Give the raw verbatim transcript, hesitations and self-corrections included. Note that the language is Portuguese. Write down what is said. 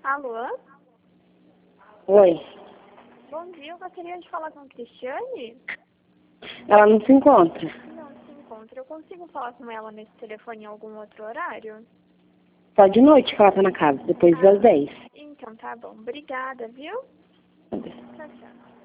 Alô? Oi. Bom dia, eu gostaria de falar com a Cristiane. Ela não se encontra. Não se encontra. Eu consigo falar com ela nesse telefone em algum outro horário? Só de noite que ela tá na casa, depois das Ah, dez. então tá bom. Obrigada, viu? Tchau, tchau.